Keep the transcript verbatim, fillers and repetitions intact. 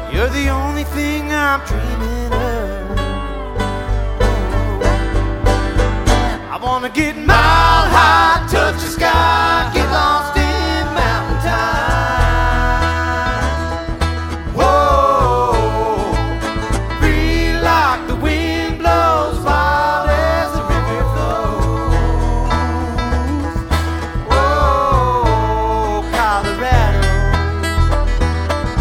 You're the only thing I'm dreaming of. I wanna get mile high, touch the sky.